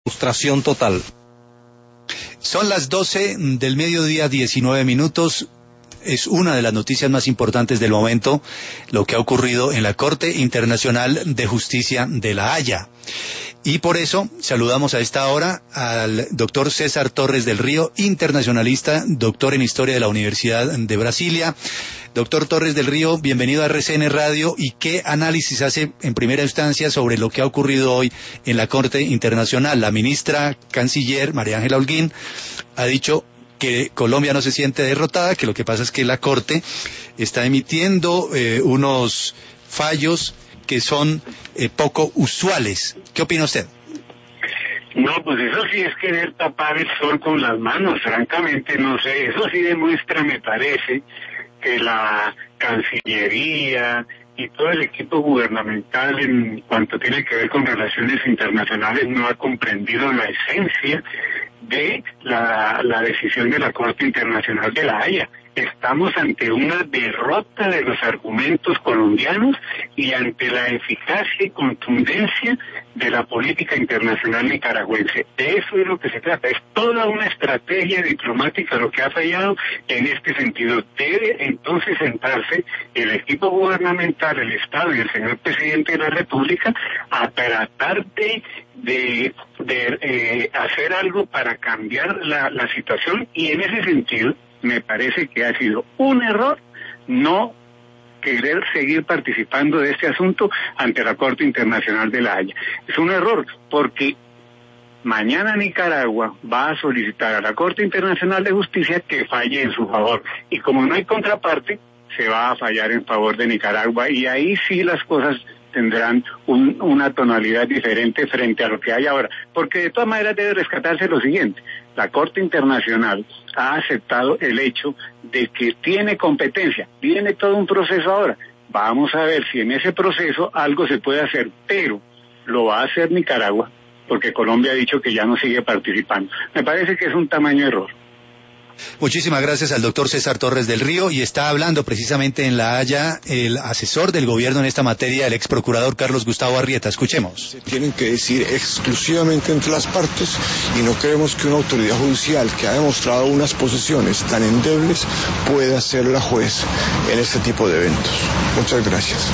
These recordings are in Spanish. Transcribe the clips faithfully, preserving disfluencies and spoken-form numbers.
Frustración total. Son las doce del mediodía, diecinueve minutos. Es una de las noticias más importantes del momento, lo que ha ocurrido en la Corte Internacional de Justicia de La Haya. Y por eso saludamos a esta hora al doctor César Torres del Río, internacionalista, doctor en Historia de la Universidad de Brasilia. Doctor Torres del Río, bienvenido a R C N Radio. ¿Y qué análisis hace en primera instancia sobre lo que ha ocurrido hoy en la Corte Internacional? La ministra canciller, María Ángela Holguín, ha dicho que Colombia no se siente derrotada, que lo que pasa es que la Corte está emitiendo eh, unos fallos que son eh, poco usuales. ¿Qué opina usted? No, pues eso sí es querer tapar el sol con las manos, francamente, no sé, eso sí demuestra, me parece, que la Cancillería y todo el equipo gubernamental en cuanto tiene que ver con relaciones internacionales no ha comprendido la esencia de la, la decisión de la Corte Internacional de La Haya. Estamos ante una derrota de los argumentos colombianos y ante la eficacia y contundencia de la política internacional nicaragüense. De eso es lo que se trata. Es toda una estrategia diplomática lo que ha fallado en este sentido. Debe entonces sentarse el equipo gubernamental, el Estado y el señor presidente de la República a tratar de de, de eh, hacer algo para cambiar la, la situación, y en ese sentido me parece que ha sido un error no querer seguir participando de este asunto ante la Corte Internacional de La Haya. Es un error porque mañana Nicaragua va a solicitar a la Corte Internacional de Justicia que falle en su favor, y como no hay contraparte, se va a fallar en favor de Nicaragua, y ahí sí las cosas tendrán un, una tonalidad diferente frente a lo que hay ahora, porque de todas maneras debe rescatarse lo siguiente: la Corte Internacional ha aceptado el hecho de que tiene competencia, viene todo un proceso ahora, vamos a ver si en ese proceso algo se puede hacer, pero lo va a hacer Nicaragua, porque Colombia ha dicho que ya no sigue participando. Me parece que es un tamaño error. Muchísimas gracias al doctor César Torres del Río, y está hablando precisamente en La Haya el asesor del gobierno en esta materia, el ex procurador Carlos Gustavo Arrieta. Escuchemos. Se tienen que decir exclusivamente entre las partes, y no queremos que una autoridad judicial que ha demostrado unas posiciones tan endebles pueda ser la juez en este tipo de eventos. Muchas gracias.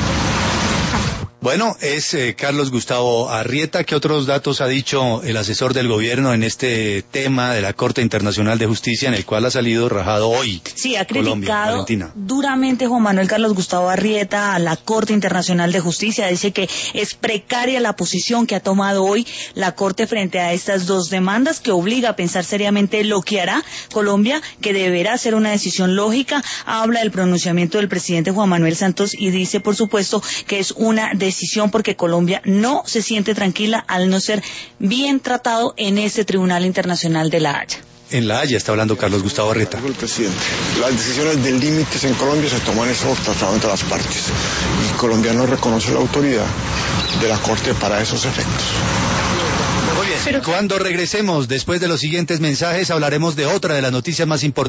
Bueno, es eh, Carlos Gustavo Arrieta. ¿Qué otros datos ha dicho el asesor del gobierno en este tema de la Corte Internacional de Justicia, en el cual ha salido rajado hoy? Sí, ha criticado Colombia, duramente Juan Manuel Carlos Gustavo Arrieta a la Corte Internacional de Justicia. Dice que es precaria la posición que ha tomado hoy la Corte frente a estas dos demandas, que obliga a pensar seriamente lo que hará Colombia, que deberá ser una decisión lógica. Habla del pronunciamiento del presidente Juan Manuel Santos y dice, por supuesto, que es una decisión decisión porque Colombia no se siente tranquila al no ser bien tratado en este Tribunal Internacional de La Haya. En La Haya está hablando Carlos Gustavo Arrieta. El presidente, las decisiones de límites en Colombia se toman esos tratados entre las partes, y Colombia no reconoce la autoridad de la Corte para esos efectos. Muy bien. Pero cuando regresemos, después de los siguientes mensajes, hablaremos de otra de las noticias más importantes.